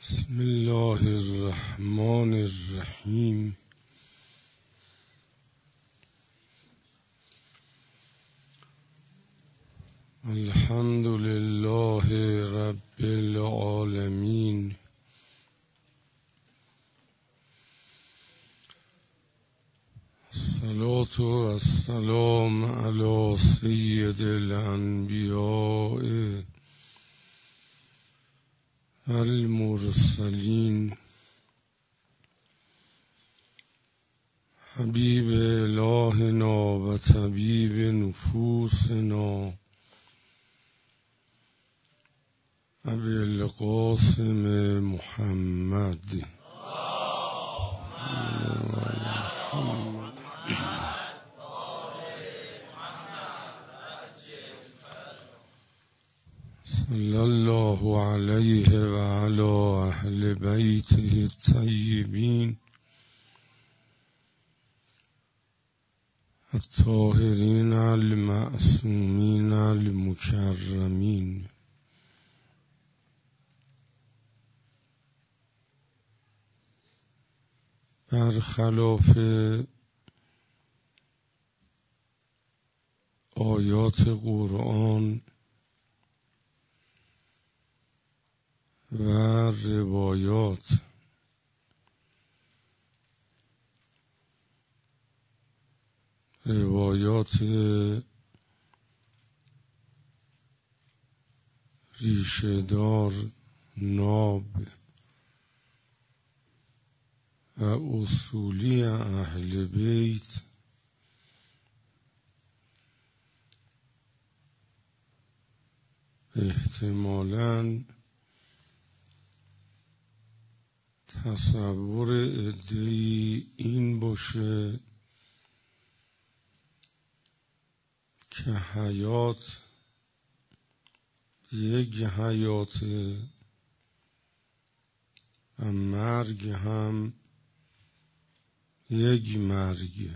بسم الله الرحمن الرحیم. الحمد لله رب العالمین. الصلاة والسلام علی سید الانبیاء المرسلین حبیب الهنا و طبیب نفوسنا ابی القاسم محمد. صلی الله علیه و علی اهل بیته الطیبین الطاهرین المعصومین المکرمین. برخلاف آیات قرآن و روایات ریشه‌دار، ناب و اصولی اهل بیت احتمالاً تصور عده‌ای این باشه که حیات یک حیاته و مرگ هم یک مرگه.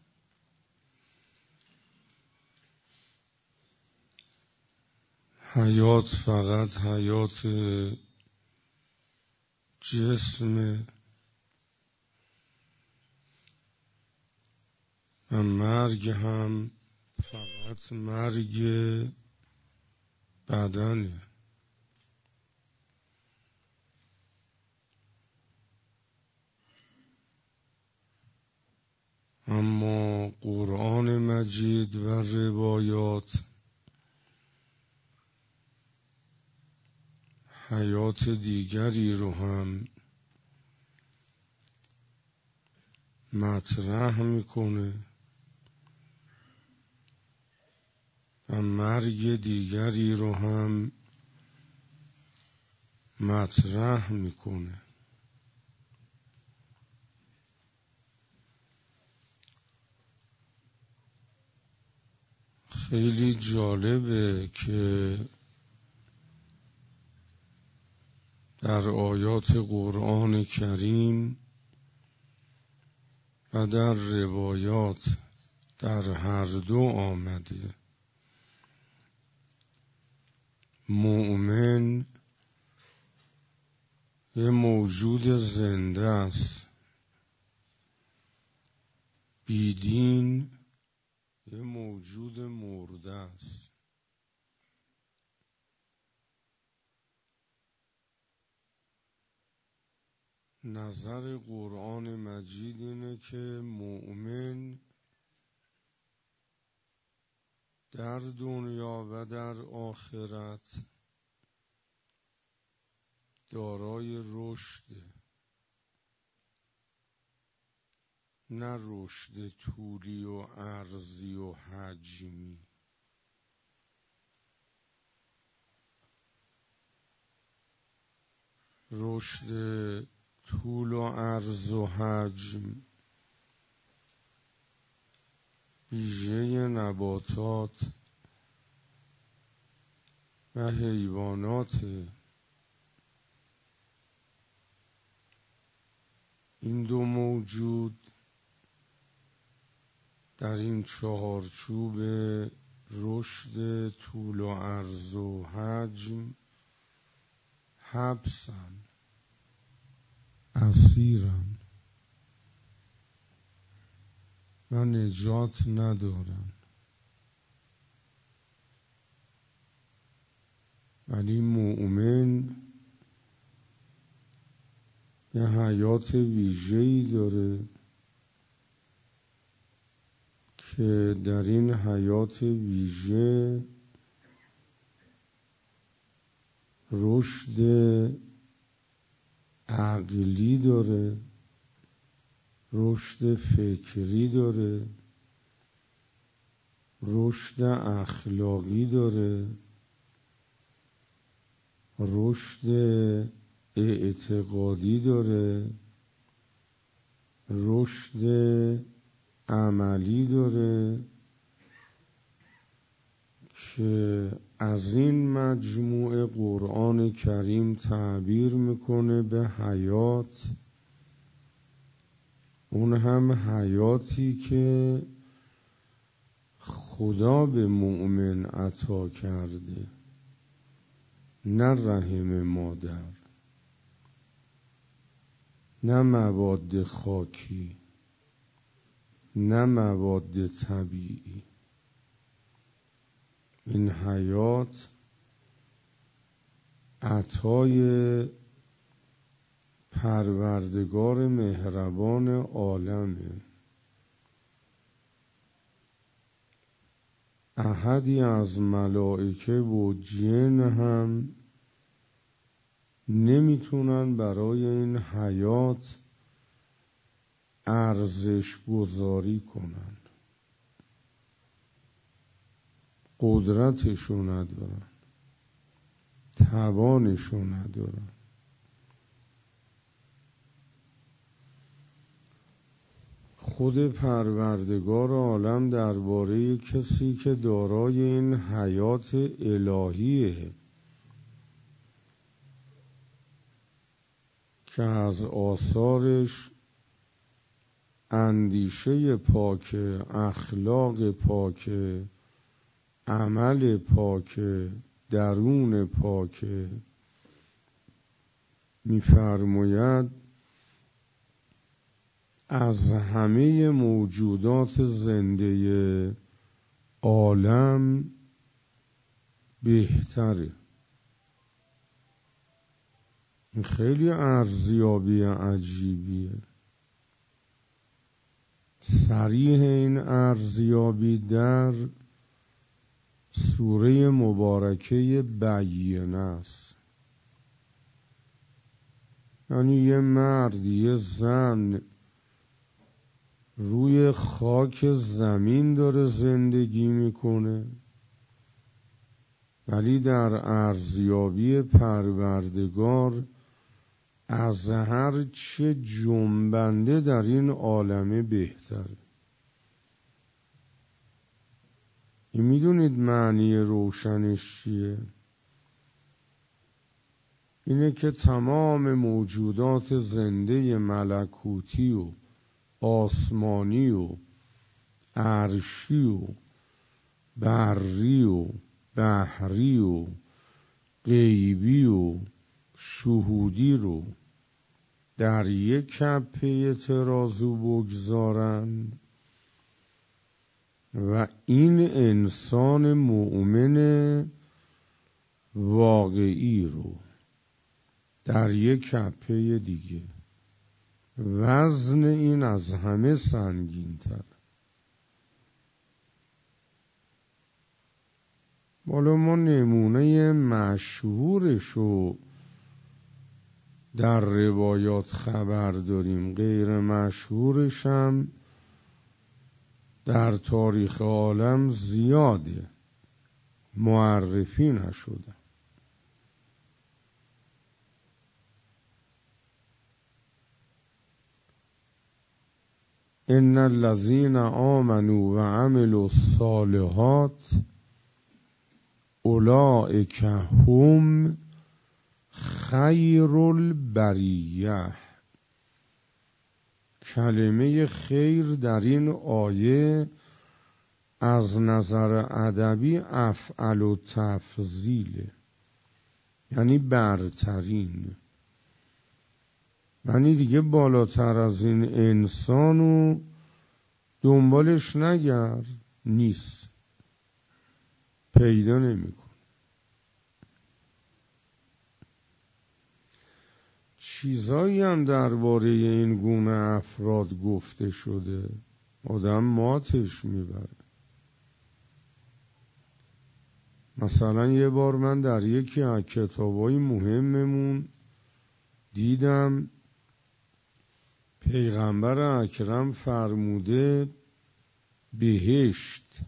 حیات فقط حیات جسم و مرگ هم فقط مرگ بدنه. اما قرآن مجید و روایات حیات دیگری رو هم مطرح میکنه و مرگ دیگری رو هم مطرح میکنه. خیلی جالبه که در آیات قرآن کریم و در روایات در هر دو آمده مؤمن یه موجود زنده است، بیدین یه موجود مرده است. نظر قرآن مجید اینه که مؤمن در دنیا و در آخرت دارای رشده، نه رشد طولی و عرضی و حجمی. رشد طول و عرض و حجم ویژه نباتات و حیوانات. این دو موجود در این چهارچوب رشد طول و عرض و حجم حبسن. اسیرن و نجات ندارن، ولی مؤمن یه حیات ویژه‌ای داره که در این حیات ویژه رشد عقلی داره، رشد فکری داره، رشد اخلاقی داره، رشد اعتقادی داره، رشد عملی داره که از این مجموعه قرآن کریم تعبیر میکنه به حیات، اون هم حیاتی که خدا به مؤمن عطا کرده، نه رحم مادر، نه مواد خاکی، نه مواد طبیعی. این حیات عطای پروردگار مهربان عالمه. احدی از ملائکه و جن هم نمیتونن برای این حیات ارزش گذاری کنن، قدرتشو ندارن، توانشو ندارن. خود پروردگار عالم درباره کسی که دارای این حیات الهیه که از آثارش اندیشه پاک، اخلاق پاک، عمل پاک، درون پاک، می‌فرماید از همه موجودات زنده عالم بهتره. این خیلی ارزیابی عجیبیه. صریح این ارزیابی در سوره مبارکه بینه است. یعنی یه مرد، یه زن روی خاک زمین داره زندگی میکنه، ولی در ارزیابی پروردگار از هر چه جنبنده در این عالمه بهتره. این میدونید معنی روشنش چیه؟ اینه که تمام موجودات زنده ملکوتی و آسمانی و عرشی و بری و بحری و غیبی و شهودی رو در یک کفه ترازو بگذارن و این انسان مؤمن واقعی رو در یک کفه دیگه، وزن این از همه سنگین تر. بالا ما نمونه مشهورشو در روایات خبر داریم، غیر مشهورش هم در تاریخ عالم زیاده، معرفی نشده. ان الذين آمنوا وعملوا الصالحات اولئک هم خیر البریه. کلمه خیر در این آیه از نظر ادبی افعل و تفضیله، یعنی برترین. یعنی دیگه بالاتر از این انسانو دنبالش نگرد، نیست، پیدا نمیکن. چیزایی هم درباره این گونه افراد گفته شده، آدم ماتش میبره. مثلا یه بار من در یکی از کتابای مهممون دیدم پیغمبر اکرم فرموده بهشت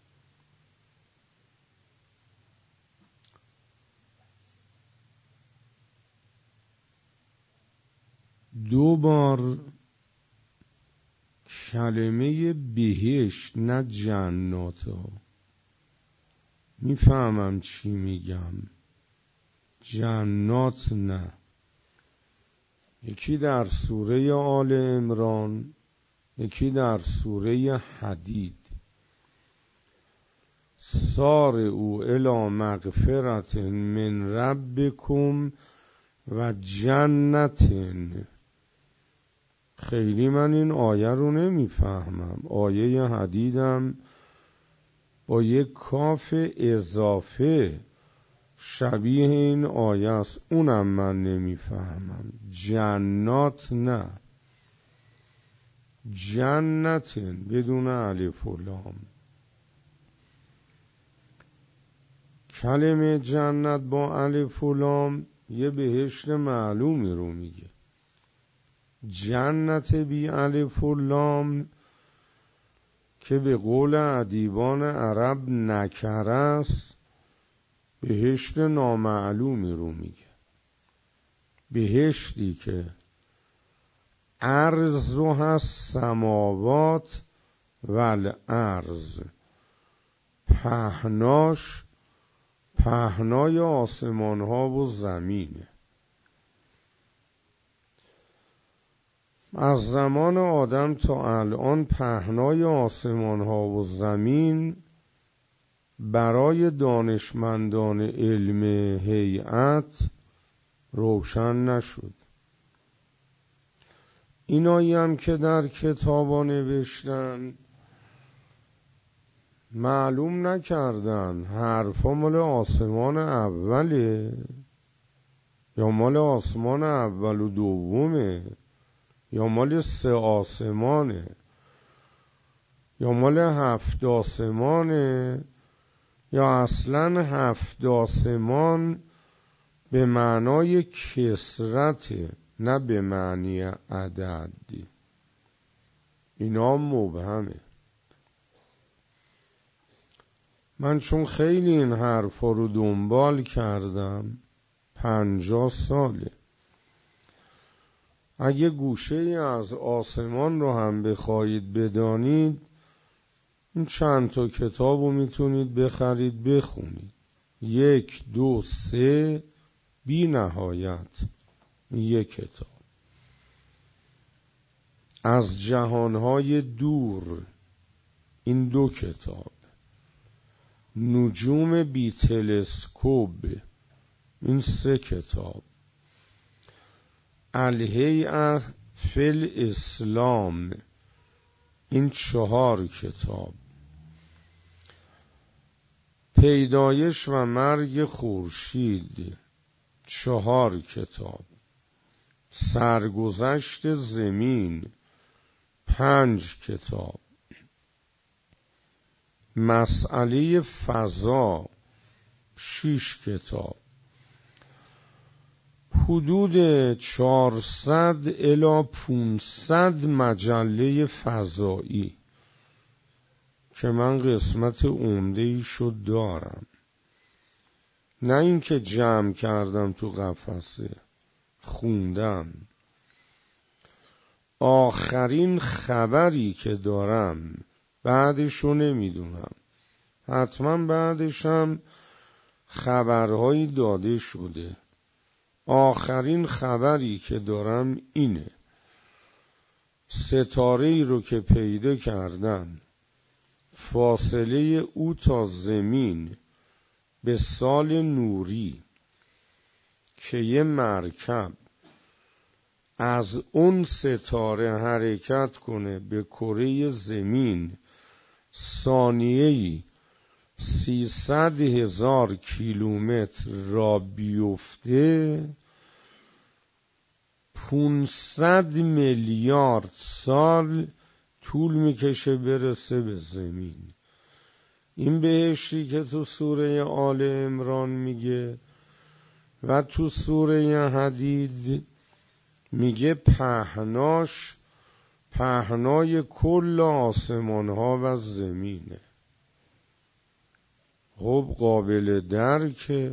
دو بار کلمه بهشت نه جنات ها، میفهمم چی میگم، جنات نه. یکی در سوره آل عمران، یکی در سوره حدید. سارعوا الی مغفرة من ربکم و جنت. خیلی من این آیه رو نمیفهمم. آیه حدیدم با یک کاف اضافه شبیه این آیه است، اونم من نمیفهمم. جنات نه، جنت بدون الف و لام. کلمه جنت با الف و لام یه بهشت معلومی رو میگه. جنت بی الف و لام که به قول ادیبان عرب نکره است، بهشت نامعلومی رو میگه. بهشتی که عرضها السماوات والارض، پهناش پهنای آسمان ها و زمینه. از زمان آدم تا الان پهنای آسمان ها و زمین برای دانشمندان علم هیئت روشن نشد. اینایی هم که در کتابا نوشتن معلوم نکردن حرفا مال آسمان اوله یا مال آسمان اول و دومه یا مال 3 آسمانه یا مال 7 آسمانه یا اصلا 7 آسمان به معنای کثرته نه به معنی عدد. اینا مبهمه. من چون خیلی این حرفا رو دنبال کردم 50 ساله، اگه گوشه ای از آسمان رو هم بخواهید بدانید این چند تا کتاب رو میتونید بخرید بخونید. 1 2 3 بی نهایت. یک کتاب از جهانهای دور، این 2 کتاب. نجوم بی تلسکوب، این 3 کتاب. الهیئه فی الاسلام، این 4 کتاب. پیدایش و مرگ خورشید، 4 کتاب. سرگذشت زمین، 5 کتاب. مسئله فضا، 6 کتاب. حدود 400 الی 500 مجله فضایی که من قسمت عمده‌ایشو دارم، نه اینکه جمع کردم تو قفسه، خوندم. آخرین خبری که دارم بعدشو نمیدونم، حتما بعدشم خبرهایی داده شده. آخرین خبری که دارم اینه: ستاره‌ای رو که پیدا کردن فاصله او تا زمین به سال نوری که یه مرکب از اون ستاره حرکت کنه به کره زمین ثانیه‌ای 300,000 کیلومتر را بیفته 500 میلیارد سال طول میکشه برسه به زمین. این بهشتی که تو سوره آل عمران میگه و تو سوره حدید میگه پهنای کل آسمان ها و زمینه. خب قابل درکه،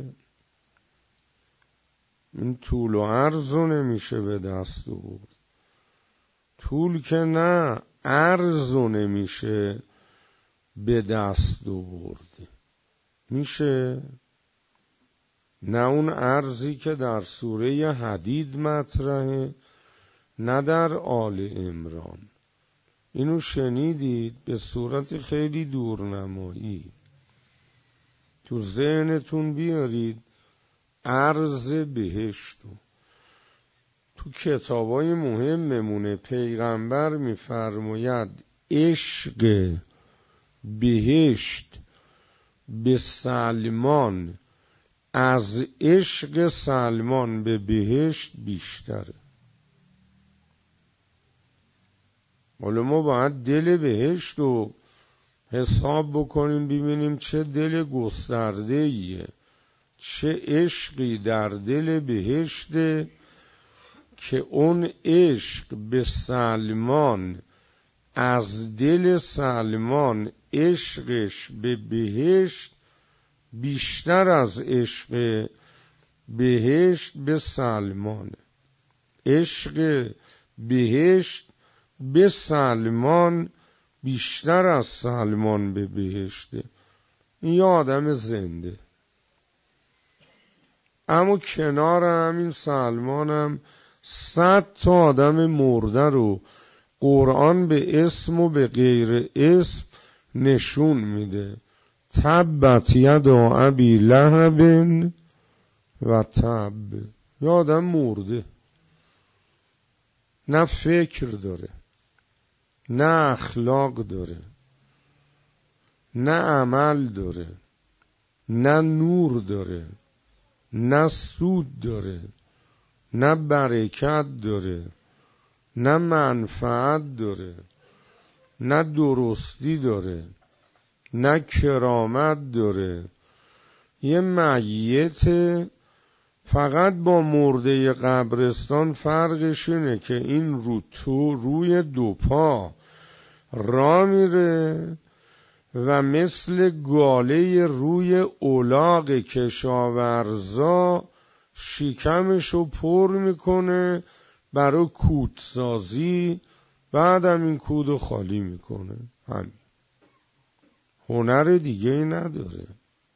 این طول و عرضو نمیشه به دست آورد. طول که نه، عرضو نمیشه به دست آورد. میشه؟ نه اون عرضی که در سوره حدید مطرحه، نه در آل عمران. اینو شنیدید به صورت خیلی دورنمایی. تو ذهنتون بیارید عرض بهشتو. تو کتابای مهممونه پیغمبر میفرماید عشق بهشت به سلمان از عشق سلمان به بهشت بیشتره. حالا ما باید دل بهشت رو حساب بکنیم ببینیم چه دل گسترده‌ایه، چه عشقی در دل بهشته که اون عشق به سلمان از دل سلمان عشقش به بهشت بیشتر از عشق بهشت به سلمان. عشق بهشت به سلمان بیشتر از سلمان به بهشته. این یه آدم زنده. اما کنار همین سلمانم 100 تا آدم مرده رو قرآن به اسم و به غیر اسم نشون میده. تبت یدا ابی لهب و تب. یه آدم مرده، نه فکر داره، نه اخلاق داره، نه عمل داره، نه نور داره، نه سود داره، نه برکت داره، نه منفعت داره، نه درستی داره، نه کرامت داره. یه میت فقط با مرده قبرستان فرقش اینه که این روی دو پا راه میره و مثل گاله روی الاغ کشاورزا شکمشو پر میکنه برای کودسازی، بعدم این کودو خالی میکنه. همین، هنر دیگه ای نداره.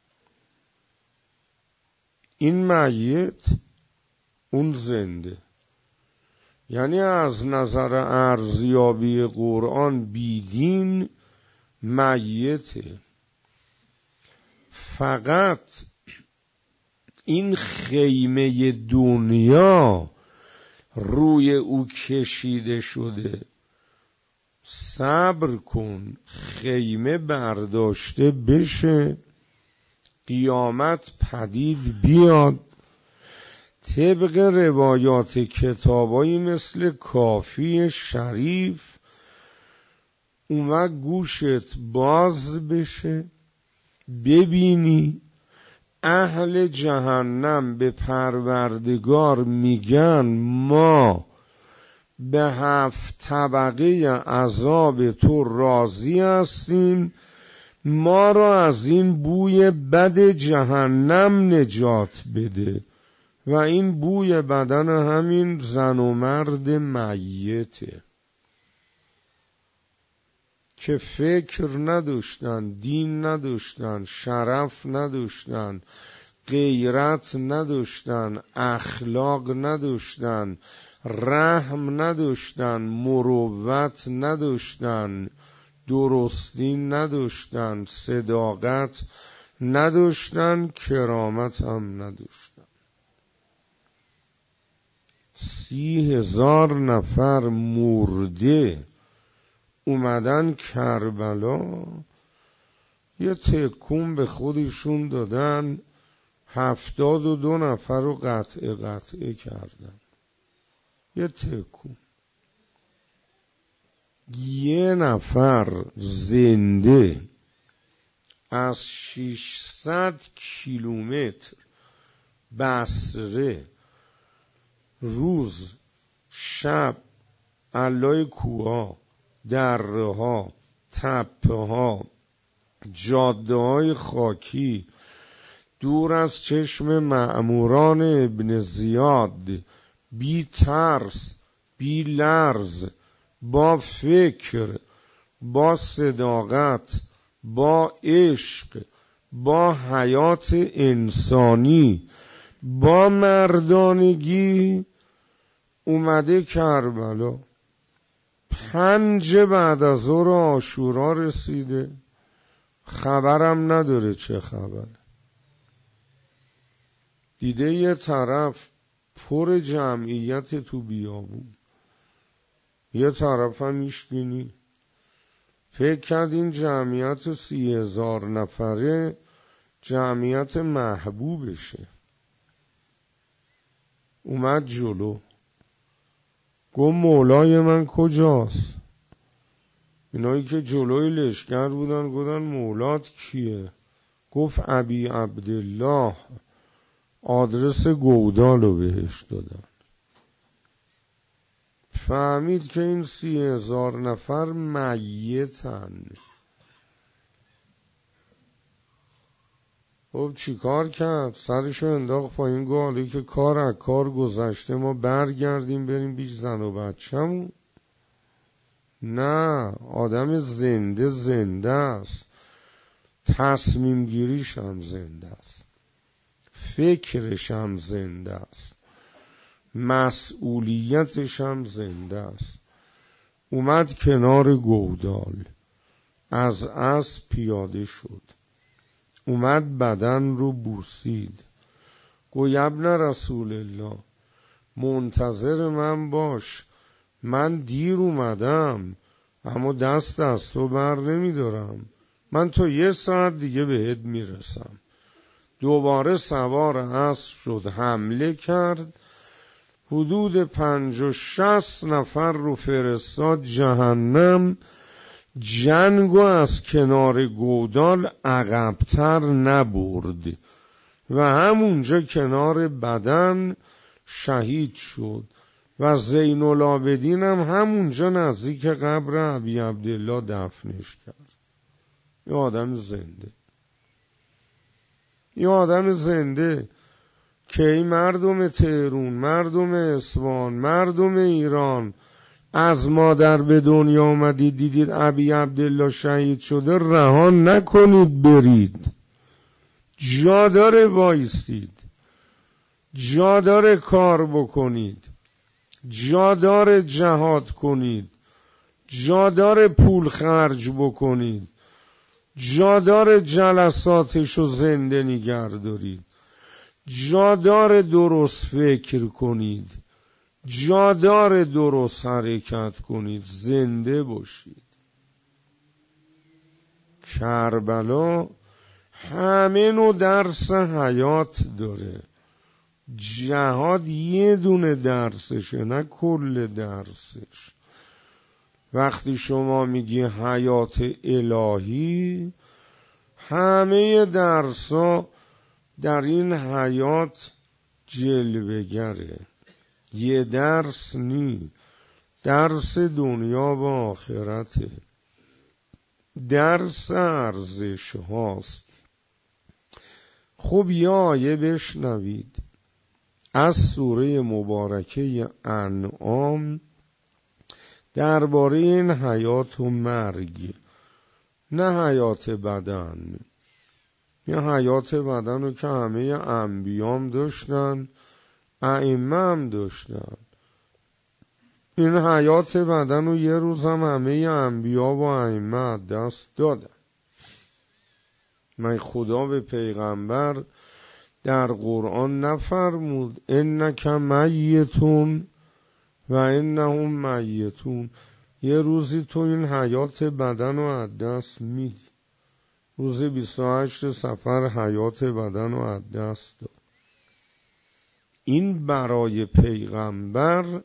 این میت، اون زنده. یعنی از نظر ارزیابی قرآن بیدین میته. فقط این خیمه دنیا روی او کشیده شده. صبر کن خیمه برداشته بشه، قیامت پدید بیاد. طبق روایات کتابایی مثل کافی شریف اومد گوشت باز بشه، ببینی اهل جهنم به پروردگار میگن ما به 7 طبقه عذاب تو راضی هستیم، ما را از این بوی بد جهنم نجات بده. و این بوی بدن همین زن و مرد میته که فکر نداشتن، دین نداشتن، شرف نداشتن، غیرت نداشتن، اخلاق نداشتن، رحم نداشتن، مروت نداشتن، درستی نداشتن، صداقت نداشتن، کرامت هم نداشتن. 30,000 نفر مرده اومدن کربلا، یه تکون به خودشون دادن، 72 نفر رو قطعه کردن. یه تکون. یه نفر زنده از 600 کیلومتر بصره روز شب علای کوها، دره ها، تپه ها، جاده های خاکی، دور از چشم مأموران ابن زیاد، بی ترس، بی لرز، با فکر، با صداقت، با عشق، با حیات انسانی، با مردانگی اومده کربلا. 5 بعد از ظهر عاشورا رسیده، خبرم نداره چه خبره. دیده یه طرف پر جمعیت تو بیابون، یه طرف هم میشکنی. فکر کرد این جمعیت 30,000 نفره جمعیت محبوبشه. اومد جلو، گفت مولای من کجاست؟ اینایی که جلوی لشکر بودن گفتن مولات کیه؟ گفت ابی عبدالله. آدرس گودالو بهش دادن. فهمید که این 30,000 نفر میتن. خب چی کار کرد؟ سرشو انداخت پایین، گالی که کار از کار گذشته، ما برگردیم بریم بیش زن و بچه‌مون. نه، آدم زنده است، تصمیم گیریش هم زنده است، فکرش هم زنده است، مسئولیتش هم زنده است. اومد کنار گودال، از اسب پیاده شد، اومد بدن رو بوسید، گوی ابن رسول الله منتظر من باش، من دیر اومدم اما دست از تو بر نمیدارم، من تا 1 ساعت دیگه بهت میرسم. دوباره سوار اسب شد، حمله کرد، حدود 50-60 نفر رو فرستاد جهنم. جنگو از کنار گودال عقبتر نبرد و همونجا کنار بدن شهید شد و زین العابدین هم همونجا نزدیک قبر ابی عبدالله دفنش کرد. یه آدم زنده، یه آدم زنده که این مردم تهران، مردم اصفهان، مردم ایران، از مادر به دنیا آمدید دیدید ابی عبدالله شهید شده، رها نکنید برید. جا داره وایستید، جا داره کار بکنید، جا داره جهاد کنید، جا داره پول خرج بکنید، جا داره جلساتشو زنده نگه دارید، جا داره درست فکر کنید، جا داره درست حرکت کنید، زنده باشید. کربلا همه نوع درس حیات داره. جهاد یه دونه درسشه، نه کل درسش. وقتی شما میگی حیات الهی، همه درسا در این حیات جلوه‌گره. یه درس نی، درس دنیا و آخرته، درس ارزش هاست. خب یه آیه بشنوید از سوره مبارکه انعام درباره این حیات و مرگ، نه حیات بدن. این حیات بدن رو که همه انبیام داشتن، ائمه هم داشتن. این حیات بدن رو یه روز هم همه انبیا و ائمه دست دادن. من خدا به پیغمبر در قرآن نفرمود انک میتون و انهم میتون. یه روزی تو این حیات بدن رو از دست میدی. روز 28 صفر حیات بدن رو از دست داد. این برای پیغمبر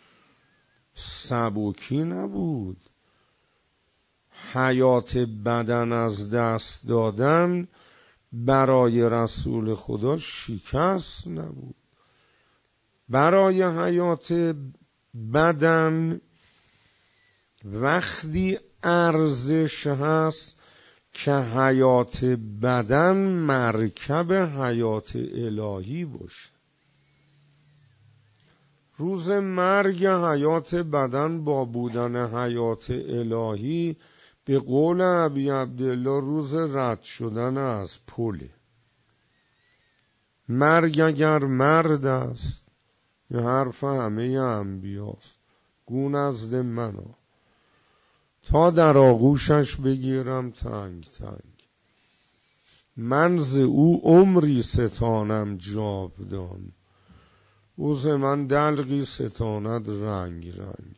سبکی نبود. حیات بدن از دست دادن برای رسول خدا شکست نبود. برای حیات بدن وقتی ارزش هست که حیات بدن مرکب حیات الهی باشه. روز مرگ حیات بدن با بودن حیات الهی به قول ابی عبدالله روز رد شدن از پله. مرگ اگر مرد است، یه حرف همه انبیاست، گو نزد منو تا در آغوشش بگیرم تنگ تنگ. من ز او عمری ستانم جاودان، او ز من دلقی ستاند رنگ رنگ.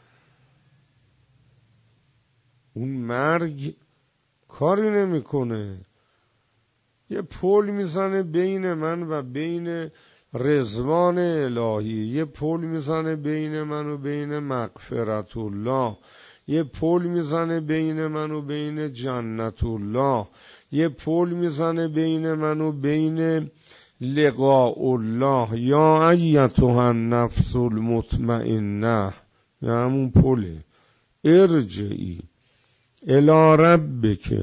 اون مرگ کاری نمیکنه، یه پل میزنه بین من و بین رضوان الهی، یه پل میزنه بین من و بین مغفرت الله، یه پل میزنه بین من و بین جنت الله، یه پل میزنه بین من و بین لقاء الله. یا ایتها النفس المطمئنه، یا همون پله، ارجعی الی ربک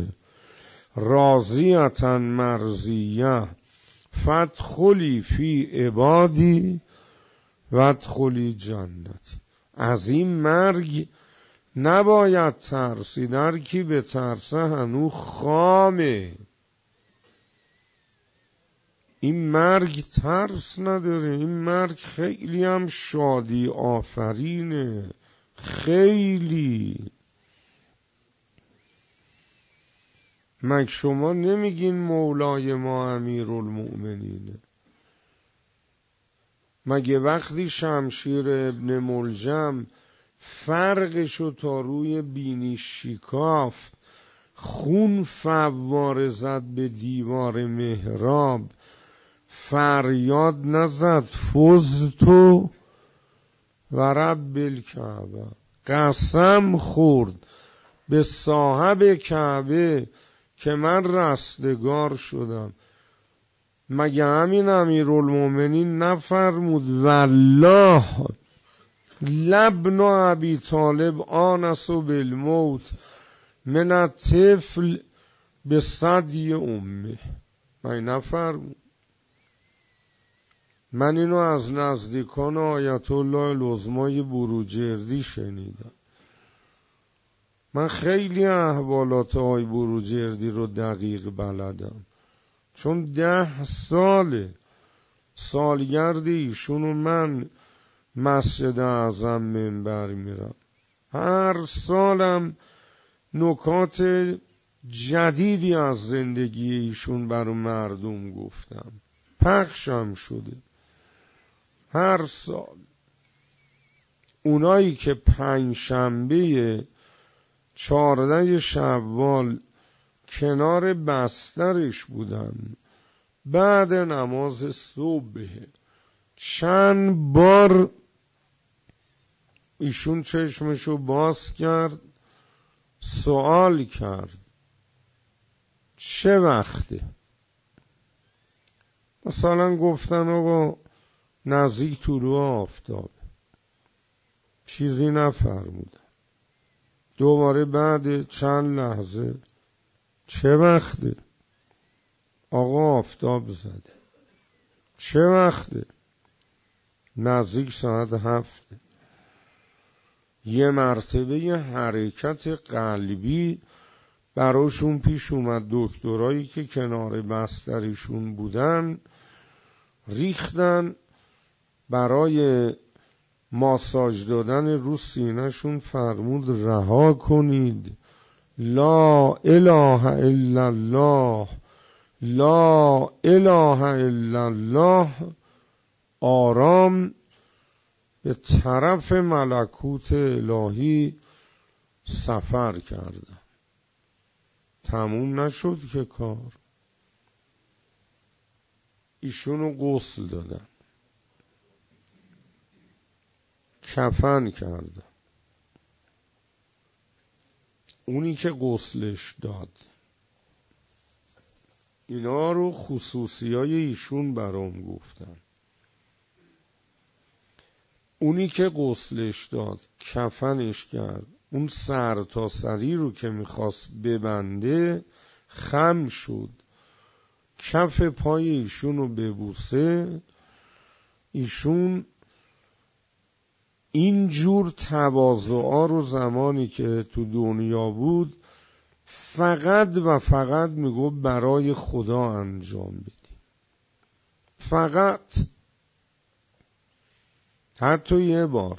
راضیة مرضیه فادخلی فی عبادی وادخلی جنتی. از این مرگ نباید ترسید، هر کی به ترسه هنو خامه. این مرگ ترس نداره، این مرگ خیلی هم شادی آفرینه، خیلی. مگه شما نمیگین مولای ما امیرالمؤمنینه؟ مگه وقتی شمشیر ابن ملجم فرقشو تا روی بینی شکاف، خون فواره زد به دیوار محراب، فریاد نزد فزتو و رب الکعبه؟ قسم خورد به صاحب کعبه که من رستگار شدم. مگه همین امیرالمؤمنین نفرمود والله لابن ابی طالب آنس بالموت من الطفل بثدی امه؟ مگه نفرمود؟ من اینو از نزدیکان آیت الله العظمای بروجردی شنیدم. من خیلی احوالات آی بروجردی رو دقیق بلدم، چون 10 ساله سالگرد ایشونو من مسجد اعظم منبر میرم. هر سالم نکات جدیدی از زندگی ایشون برای مردم گفتم، پخشم شده. هر سال اونایی که 5 شنبه 14 شوال کنار بسترش بودن بعد نماز صبح، چند بار ایشون چشمشو باز کرد، سوال کرد چه وقته؟ مثلا گفتن آقا نزدیک طلوع آفتاب. چیزی نفرمودن. دوباره بعد چند لحظه چه وقته؟ آقا آفتاب زده. چه وقته؟ نزدیک ساعت 7. یه مرتبه یه حرکت قلبی براشون پیش اومد. دکترایی که کنار بسترشون بودن ریختن برای ماساژ دادن رو سینه‌شون، فرمود رها کنید، لا اله الا الله، لا اله الا الله. آرام به طرف ملکوت الهی سفر کردن. تموم نشد که کار. ایشونو غسل دادن، کفن کردن. اونی که غسلش داد، اینا رو خصوصیای ایشون برام گفتن. اونی که غسلش داد، کفنش کرد، اون سر تا سری رو که میخواست ببنده خم شد، کف پای ایشون رو ببوسه. ایشون اینجور تواضعا رو زمانی که تو دنیا بود فقط و فقط میگو برای خدا انجام بدیم. فقط. حتی یه بار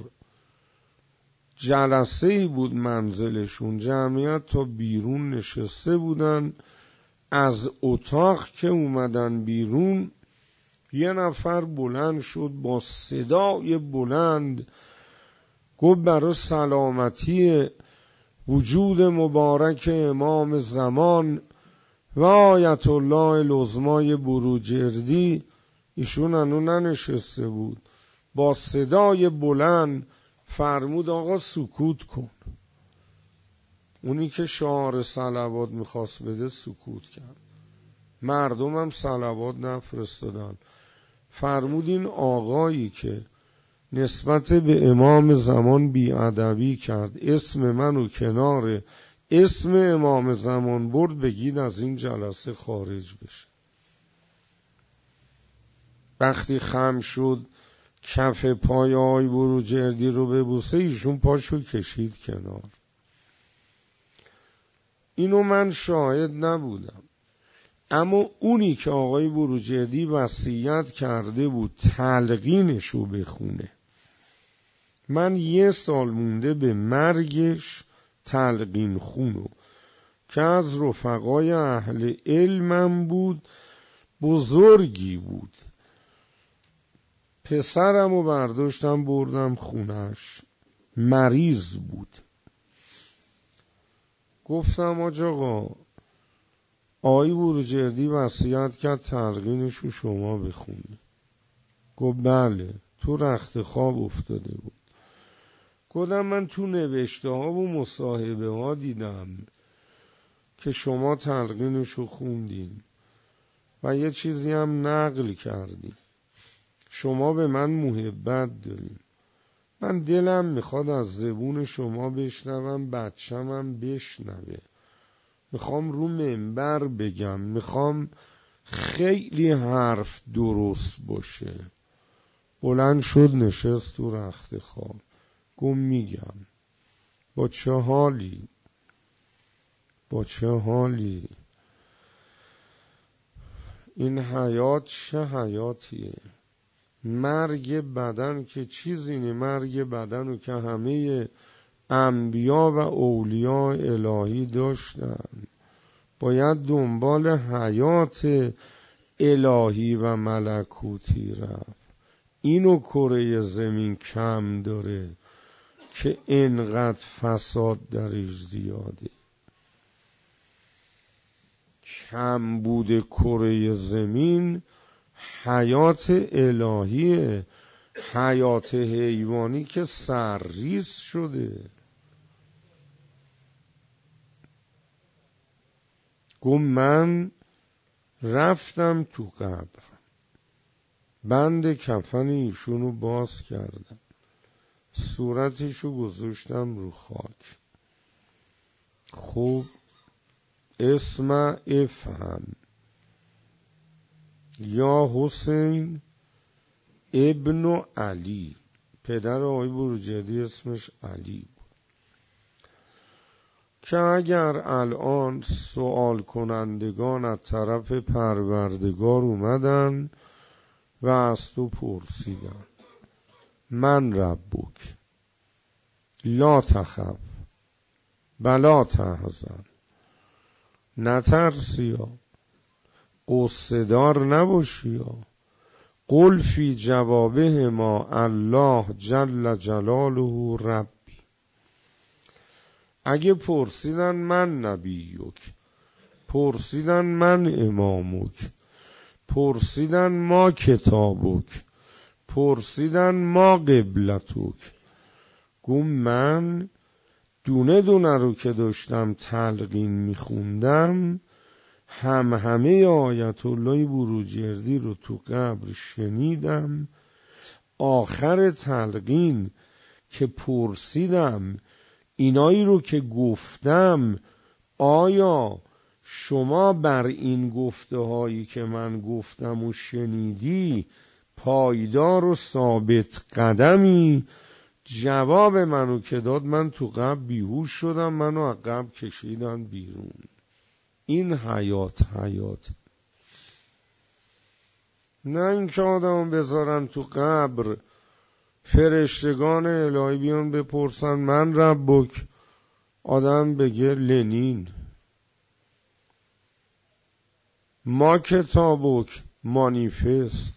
جلسه ای بود منزلشون، جمعیت تا بیرون نشسته بودن. از اتاق که اومدن بیرون، یه نفر بلند شد با صدای بلند گفت برای سلامتی وجود مبارک امام زمان و آیت الله العظمای بروجردی. ایشون هنو ننشسته بود، با صدای بلند فرمود آقا سکوت کن. اونی که شعار صلوات میخواست بده سکوت کرد. مردم هم صلوات نفرستادن. فرمود این آقایی که نسبت به امام زمان بیادبی کرد، اسم منو کنار اسم امام زمان برد، بگید از این جلسه خارج بشه. وقتی خم شد کف پای آقای بروجردی رو ببوسه، ایشون پاشو کشید کنار. اینو من شاهد نبودم، اما اونی که آقای بروجردی وصیت کرده بود تلقینشو بخونه، من 1 سال مونده به مرگش تلقین خونو که از رفقای اهل علمم بود، بزرگی بود. پسرمو برداشتم بردم خونش، مریض بود. گفتم آقا آقای بروجردی وصیت کرد تلقینشو شما بخونی. گفت بله. تو رخت خواب افتاده بود. گفتم من تو نوشته ها و مصاحبه ها دیدم که شما تلقینشو خوندین و یه چیزی هم نقل کردین. شما به من محبت دارین. من دلم میخواد از زبون شما بشنوم، بچم هم بشنوه. میخوام رو منبر بگم، میخوام خیلی حرف درست باشه. بلند شد نشست تو رخت خواب. گم میگم. با چه حالی؟ با چه حالی؟ این حیات چه حیاتیه؟ مرگ بدن که چیزی نی. مرگ بدن رو که همه انبیا و اولیاء الهی داشتن. باید دنبال حیات الهی و ملکوتی رفت. اینو کره زمین کم داره که انقدر فساد درش زیاده. کم بوده کره زمین حیات الهیه. حیات حیوانی که سرریز شده. گفت من رفتم تو قبر، بند کفن ایشونو باز کردم، صورتشو گذاشتم رو خاک. خوب اسم افهم یا حسین ابن علی. پدر آقای بروجردی اسمش علی بود. که اگر الان سوال کنندگان از طرف پروردگار اومدن و از تو پرسیدن من ربک لا تخف بلا تحزن، نترسی یا قصه دار نباشی یا قل فی جوابه ما الله جل جلاله ربی. اگه پرسیدن من نبیک، پرسیدن من امامک، پرسیدن ما کتابک، پرسیدن ما قبلتک، گم من دونه دونه رو که داشتم تلقین میخوندم همه آیت الله بروجردی رو تو قبر شنیدم. آخر تلقین که پرسیدم اینایی رو که گفتم آیا شما بر این گفته هایی که من گفتم و شنیدی پایدار و ثابت قدمی؟ جواب منو که داد من تو قبر بیهوش شدم، منو از قبر کشیدن بیرون. این حیات نه اینکه آدمو بذارن تو قبر فرشتگان الهی بیان بپرسن من ربک، آدم بگه لنین، ما کتابک مانیفست،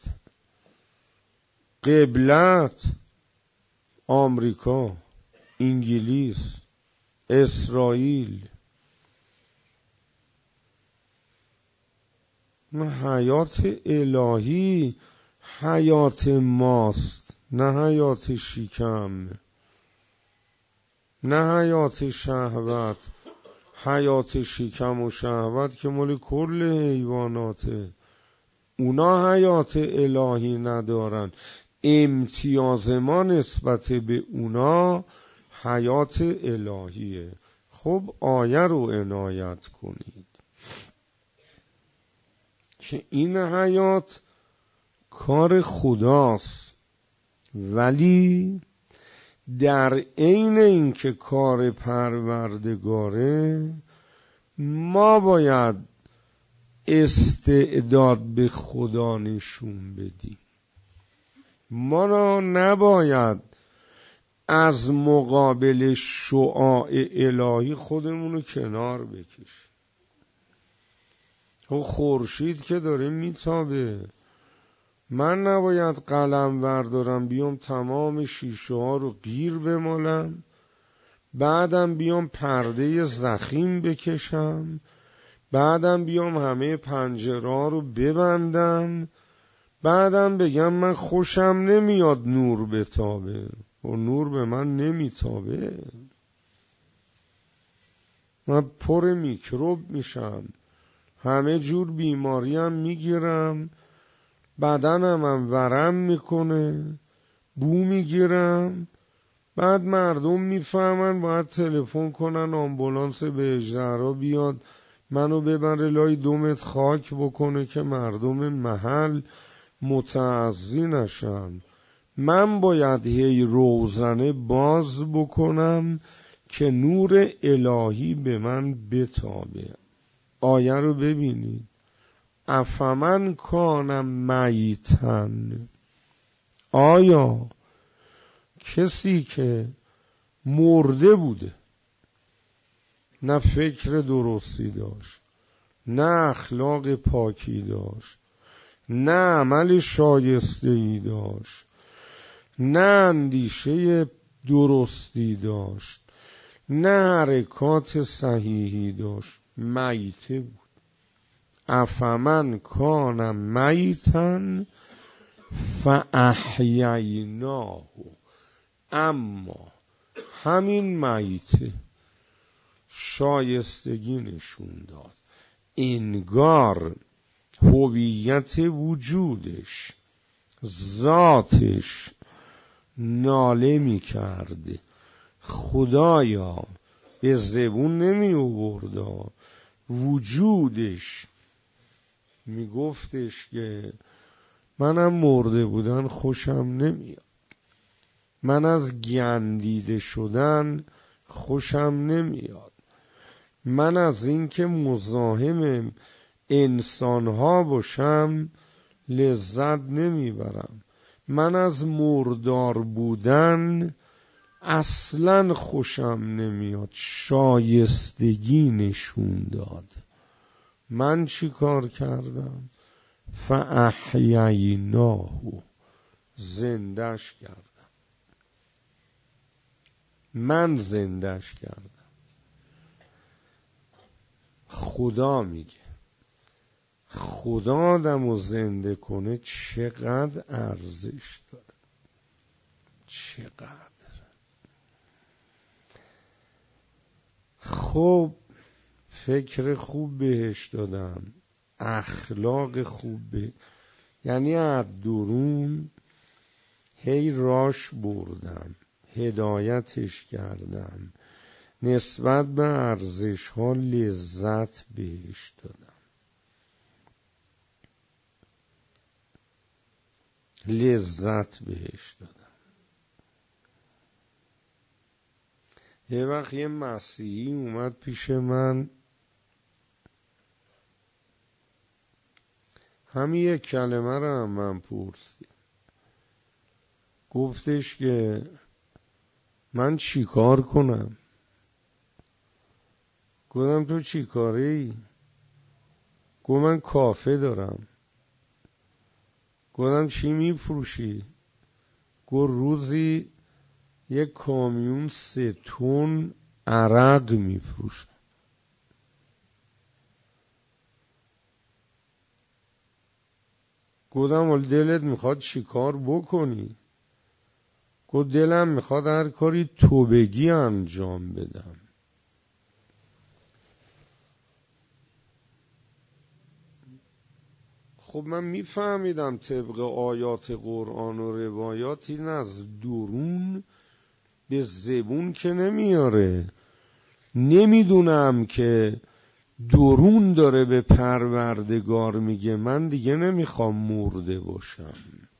قبلت آمریکا، انگلیس، اسرائیل. حیات الهی حیات ماست، نه حیات شیکم، نه حیات شهوت. حیات شیکم و شهوت که مال کل حیواناته، اونا حیات الهی ندارن. امتیاز ما نسبت به اونا حیات الهیه. خب آیه رو عنایت کنید که این حیات کار خداست، ولی در عین اینکه کار پروردگاره ما باید استعداد به خدا نشون بدیم. ما را نباید از مقابل شعاع الهی خودمونو کنار بکشیم. خورشید که داره میتابه، من نباید قلم وردارم بیام تمام شیشه ها رو گیر بمالم، بعدم بیام پرده ضخیم بکشم، بعدم بیام همه پنجره ها رو ببندم، بعدم بگم من خوشم نمیاد نور بتابه و نور به من نمیتابه، من پر میکروب میشم، همه جور بیماریم میگیرم، بدنم هم ورم میکنه، بو میگیرم. بعد مردم میفهمن باید تلفن کنن آمبولانس بهشت‌زهرا بیاد منو ببره لای 2 متر خاک بکنه که مردم محل متعزی نشن. من باید هی روزنه باز بکنم که نور الهی به من بتابه. آیه رو ببینید، افمن کان میتن، آیا کسی که مرده بوده، نه فکر درستی داشت، نه اخلاق پاکی داشت، نه عمل شایسته‌ای داشت، نه اندیشه درستی داشت، نه حرکات صحیحی داشت، میته بود. افمن کان میتن فاحییناه، اما همین میته شایستگی نشون داد، انگار هویت وجودش، ذاتش ناله می کرده خدایا، به زبون نمی آورد، وجودش می گفتش که منم مرده بودن خوشم نمیاد، من از گندیده شدن خوشم نمیاد، من از این که مزاحم انسانها باشم لذت نمیبرم، من از مردار بودن اصلا خوشم نمیاد. شایستگی نشون داد. من چی کار کردم؟ فاحییناه، زندش کردم، من زندش کردم. خدا میگه خدا آدمو زنده کنه چقدر ارزش داره، چقدر. خب فکر خوب بهش دادم، اخلاق خوب یعنی از درون هی راش بردم، هدایتش کردم، نسبت به ارزش ها لذت بهش دادم، لذت بهش دادم. یه وقت یه مسیحی اومد پیش من، همین یک کلمه رو هم من پرسید، گفتش که من چی کار کنم؟ گفتم تو چی کاری؟ گفت من کافه دارم. گفتم چی میفروشی؟ گفت روزی یک کامیون 3 تن عرق میفروشم. گفتم ولی دلت میخواد چی کار بکنی؟ گفت دلم میخواد هر کاری تو بگی انجام بدم. خب من میفهمیدم طبق آیات قرآن و روایات این از درون به زبون که نمیاره. نمیدونم که درون داره به پروردگار میگه من دیگه نمیخوام مرده باشم.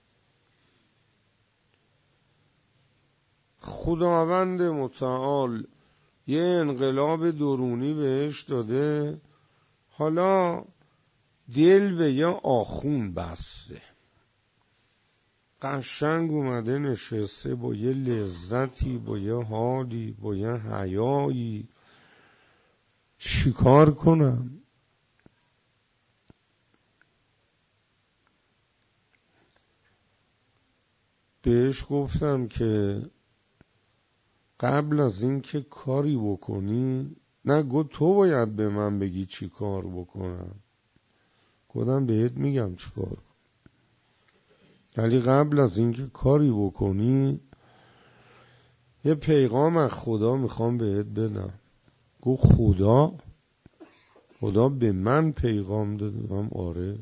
خداوند متعال یه انقلاب درونی بهش داده، حالا دل به یه آخون بسته، قشنگ اومده نشسته با یه لذتی، با یه حالی، با یه حیایی. چیکار کنم؟ بهش گفتم که قبل از این که کاری بکنی، نه گفت تو باید به من بگی چی کار بکنم. گفتم بهت میگم چی کار کن، ولی قبل از این که کاری بکنی یه پیغام از خدا میخوام بهت بدم. گفت خدا به من پیغام داده؟ گفتم آره.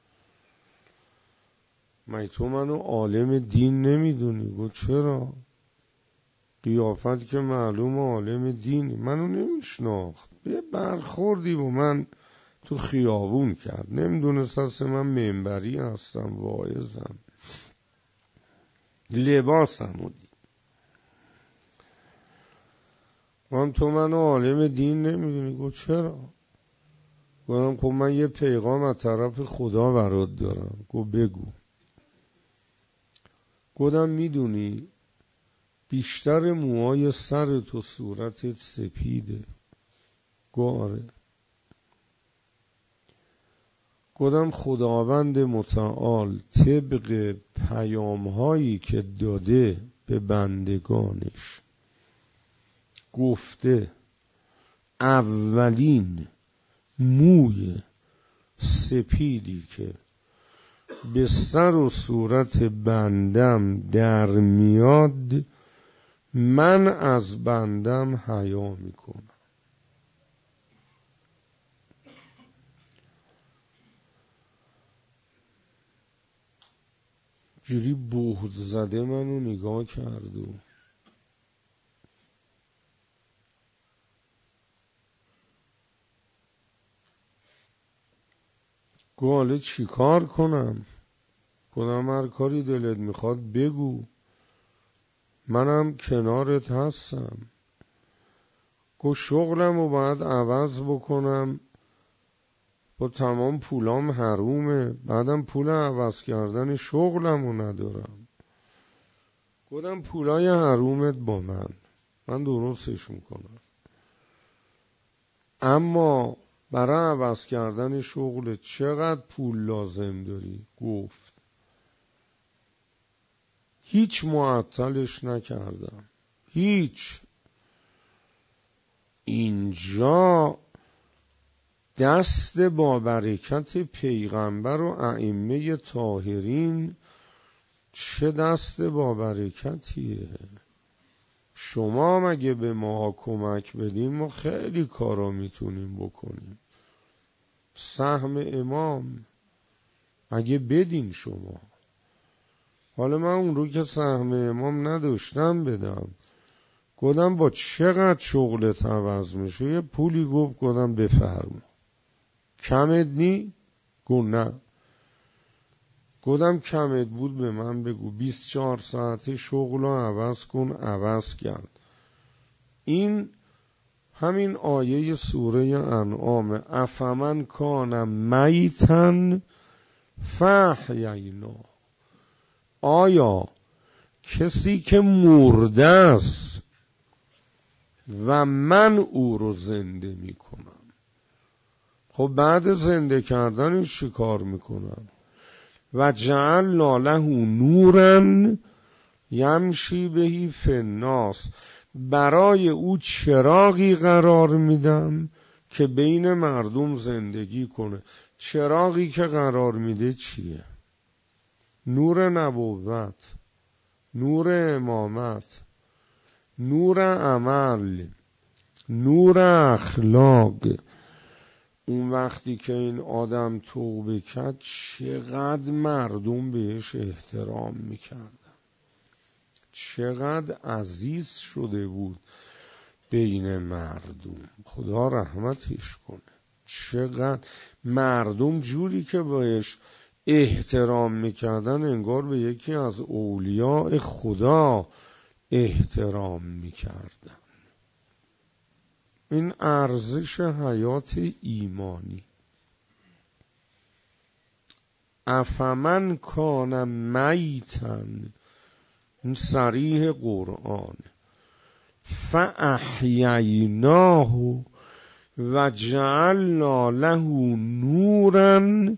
مگه تو منو عالم دین نمیدونی؟ گفت چرا؟ قیافت که معلوم عالم دینی. منو نمیشناخت، یه برخوردی با من تو خیابون کرد، نمیدونست اصلا من منبری هستم، واعظم، لباسمو دید. من تو منو عالم دین نمیدونی؟ گفت چرا؟ گفتم خب من یه پیغام از طرف خدا برات دارم. گفت بگو. گفتم میدونی بیشتر موهای سر تو صورتت سپیده؟ گفت آره. گفتم خداوند متعال طبق پیام‌هایی که داده به بندگانش گفته اولین موی سپیدی که به سر و صورت بندم در میاد من از بندم حیا میکنم. جوری بهت زده منو نگاه کرد و گفت حالا چی کار کنم؟ گفتم هر کاری دلت میخواد بگو، منم کنارت هستم. گفت شغلم رو باید عوض بکنم، با تمام پولام حرومه، بعدم پول عوض کردن شغلم رو ندارم. گفتم پولای حرومت با من درستش میکنم، اما برای عوض کردن شغل چقدر پول لازم داری؟ گفت هیچ معطلش نکردم، هیچ. اینجا دست با برکت پیغمبر و ائمه طاهرین چه دست با برکتیه. شما مگه به ما کمک بدین ما خیلی کارا میتونیم بکنیم. سهم امام اگه بدین شما. حالا من اون رو که سهم امام نداشتم بدم، گفتم با چقدر شغلت عوض میشه؟ یه پولی گفت، گفتم بفرما. کمت نی؟ گفت نه. گفتم کمت بود به من بگو. 24 ساعته شغل رو عوض کن. عوض کرد. این همین آیه سوره انعام، افمن کان میتن فاحیینا. آیا کسی که مرده است و من او رو زنده میکنم، خب بعد زنده کردنش چی کار میکنم؟ و جعلنا له نورا یمشی بهی فی الناس، برای او چراغی قرار میدم که بین مردم زندگی کنه. چراغی که قرار میده چیه؟ نور نبوت، نور امامت، نور عمل، نور اخلاق. اون وقتی که این آدم توبه کرد چقدر مردم بهش احترام میکردن، چقدر عزیز شده بود بین مردم. خدا رحمتش کنه. چقدر مردم جوری که بهش احترام میکردن انگار به یکی از اولیاء خدا احترام میکردن. این ارزش حیات ایمانی. افمن کان میتن، این صریح قرآن، فاحییناه و جعلنا له نورا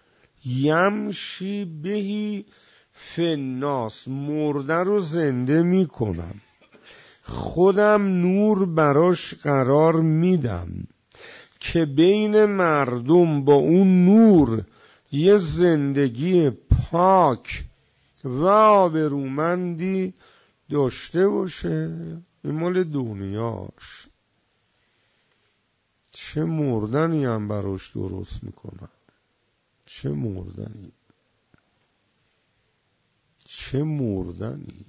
یمشی بهی فی الناس. مرده رو زنده میکنم، خودم نور براش قرار میدم که بین مردم با اون نور یه زندگی پاک و آبرومندی داشته باشه. این مال دنیاش. چه مردنی هم براش درست میکنم، چه مردنی، چه مردنی.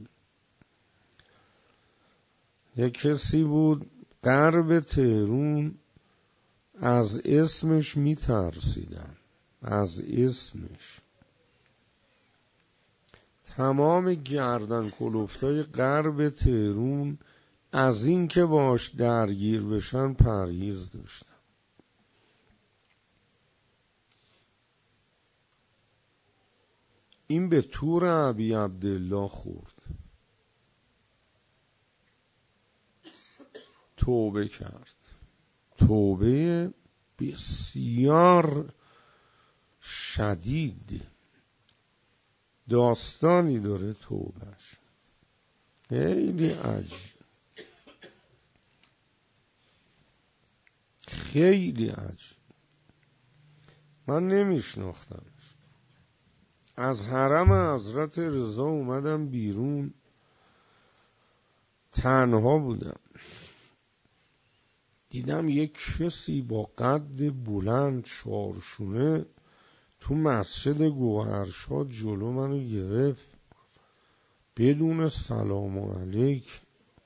یک کسی بود غرب تهرون، از اسمش میترسیدن، از اسمش. تمام گردن کلفتای غرب تهرون از این که باش درگیر بشن پرهیز داشتن. این به تور ابی عبدالله خورد، توبه کرد. توبه بسیار شدید، داستانی داره توبهش، خیلی عجیب، خیلی عجیب. من نمیشناختمش. از حرم حضرت رضا اومدم بیرون، تنها بودم. دیدم یک کسی با قد بلند چارشونه تو مسجد گوهرشاد جلو منو گرفت بدون سلام علیک.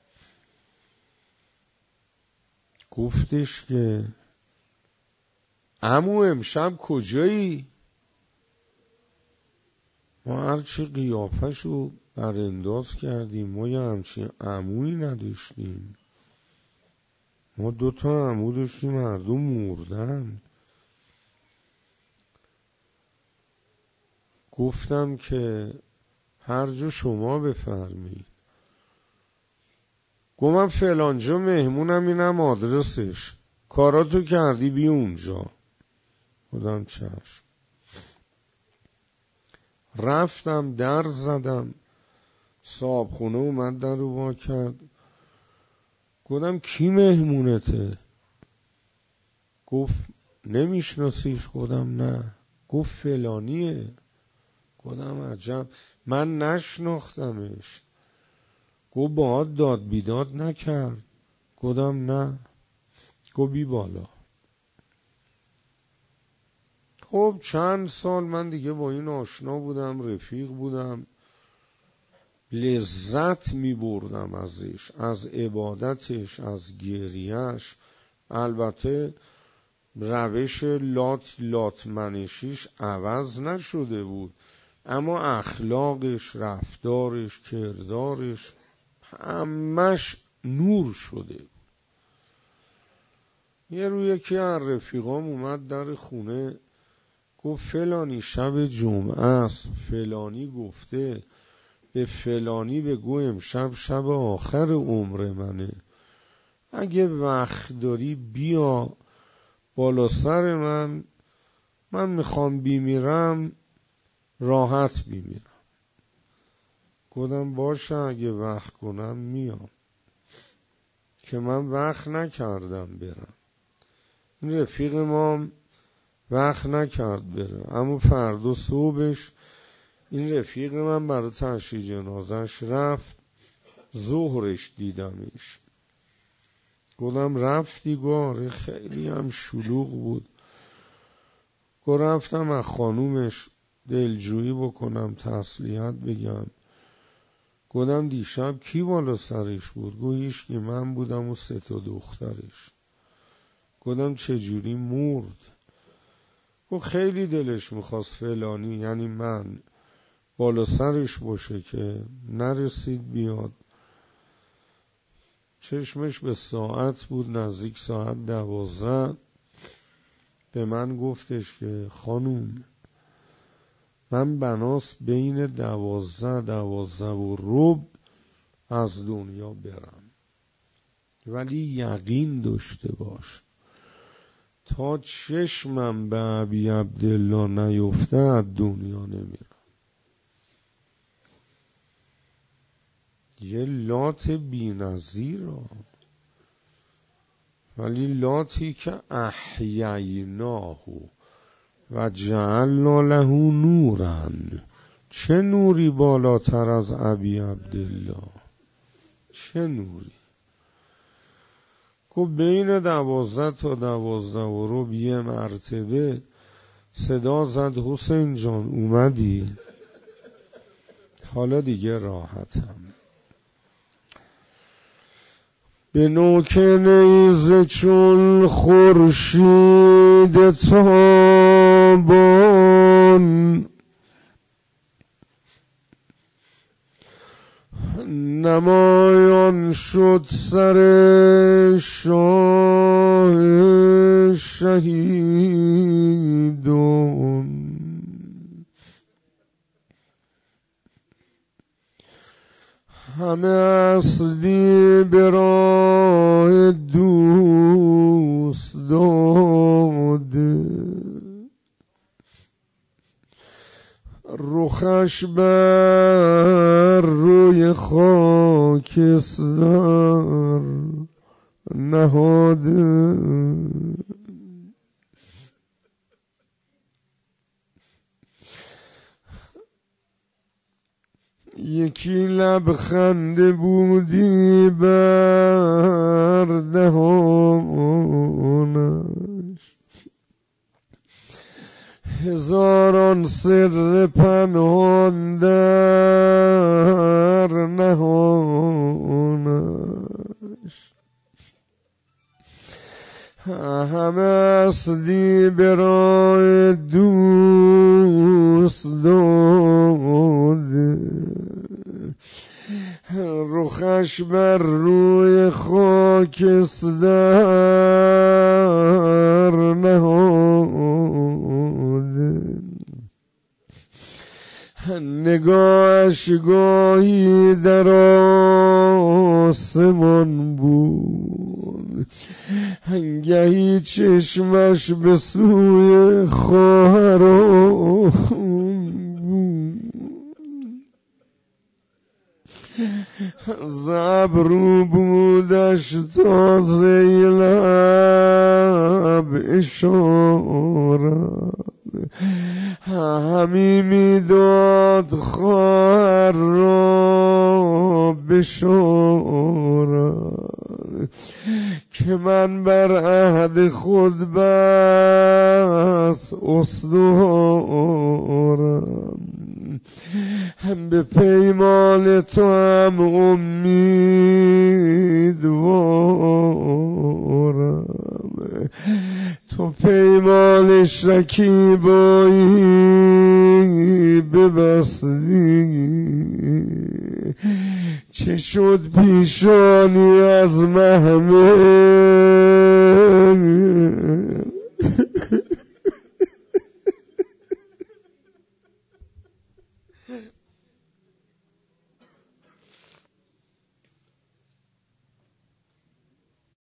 گفتش که عمو امشب کجایی؟ ما هرچی قیافشو برانداز کردیم، ما یه همچین عمویی نداشتیم. ما 2 تا عمو داشتیم، مردم مردن. گفتم که هر جا شما بفرمایید. گفتم فلانجا مهمونم، اینم آدرسش. کاراتو کردی بی اونجا. بودم چشم. رفتم در زدم، صاحب خونه اومد در رو وا کرد. گفتم کی مهمونته؟ گفت نمیشناسیش؟ گفتم نه. گفت فلانیه. گفتم عجب، من نشناختمش. گفت باهات داد بیداد نکرد؟ گفتم نه. گفت بی بالا. خب چند سال من دیگه با این آشنا بودم، رفیق بودم، لذت می بردم ازش، از عبادتش، از گریهش. البته روش لات منشیش عوض نشده بود، اما اخلاقش، رفتارش، کردارش همش نور شده بود. یه روی یکی از رفیقام اومد در خونه، گفت فلانی شب جمعه است، فلانی گفته به فلانی بگو امشب شب آخر عمر منه، اگه وقت داری بیا بالا سر من میخوام بیمیرم راحت بیمیرم. گفتم باشه اگه وقت کنم میام، که من وقت نکردم برم. این رفیق ما وقت نکرد بره، اما فردا صبحش این رفیق من برای تشییع جنازش رفت. ظهرش دیدمش. گفتم رفتی؟ گاره خیلی هم شلوغ بود. گفت رفتم از خانومش دلجویی بکنم، تسلیت بگم. گفتم دیشب کی بالا سرش بود؟ گفت هیچکی، من بودم و 3 دخترش. گفتم چجوری مرد؟ گفت خیلی دلش میخواست فلانی، یعنی من، بالا سرش باشه که نرسید بیاد. چشمش به ساعت بود، نزدیک ساعت 12. به من گفتش که خانوم من بناس بین 12 و ربع از دنیا برم، ولی یقین داشته باش تا چشمم به ابی عبدالله نیفته از دنیا نمیرم. یه لات بی نظیر، ولی لاتی که احییناه و جعلنا له نورا. چه نوری بالاتر از ابی عبدالله؟ چه نوری؟ که بین 12 تا 12 و ربع یه مرتبه صدا زد حسین جان اومدی؟ حالا دیگه راحتم. به نوک نیزه چون خورشید تابان، نمایان شد سر شاه شهیدان. همه اصلی به راه دوست داده، رخش بر روی خاکستر نهاده. یکی لبخند بودی بر دهانش، هزاران سر پنهان در نهانش. همه اصلی برای دوست داده، رخش بر روی خاکستر نهاده. نگاهش گاهی در آسمان بود، هنگهی چشمش به سوی خواهرم زبرو بودش تا زیلب اشارت همی میداد خواهر را بشارت که من بر عهد خود بس استوارم هم به پیمان تو هم امیدوارم تو پیمان شکیبایی ببستی چه شد پیشانی از محمل